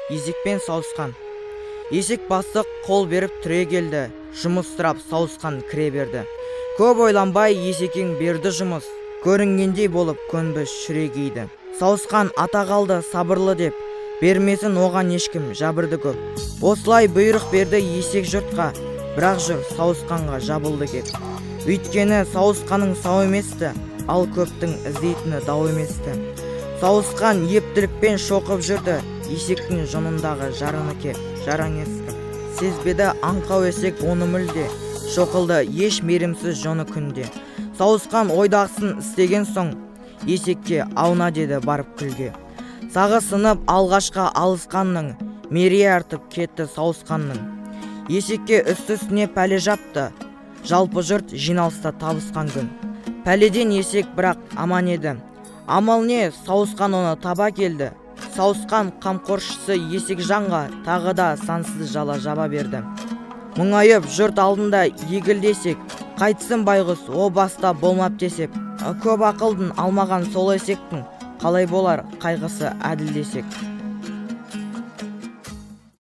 есекпен сауысқан. Есек бастық қол беріп түре келді, жұмыс сұрап сауысқан кіре берді. Көп ойланбай есекең берді жұмыс, көрінгендей болып көнбіс шүрегейді. Сауысқан ата қалды сабырлы деп, бермесін оған ешкім жабырды көп. Осылай бұйрық берді есек жұртқа, бірақ жүр сауысқанға жабылды кеп. Өйткені сауысқаның сау еместі, ал көптің іздейтіні дау еместі. Сауысқан ептілікпен шоқып жүрді, есектің жонындағы жарыны кеп, жараң ескі. Сезбеді аңқау есек оны мүлде, шоқылды еш мерімсіз жоны күнде. Сауысқан ойдағысын істеген соң, есекке ауна деді барып күлге. Сағы сынып алғашқа алысқанның, мерейі артып кетті сауысқанның. Есекке үсті-үстіне пәле жапты, жалпы жұрт жиналыста табысқан күн. Пәледен есек бірақ аман еді. Амал не, сауысқан оны таба келді. Сауысқан қамқоршысы есек жанға тағы да сансыз жала жаба берді. Мұңайып жұрт алдында егілдесек, қайтсын байғұс о баста болмап десек. Көп ақылдың алмаған сол есектің, қалай болар қайғысы әділ десек.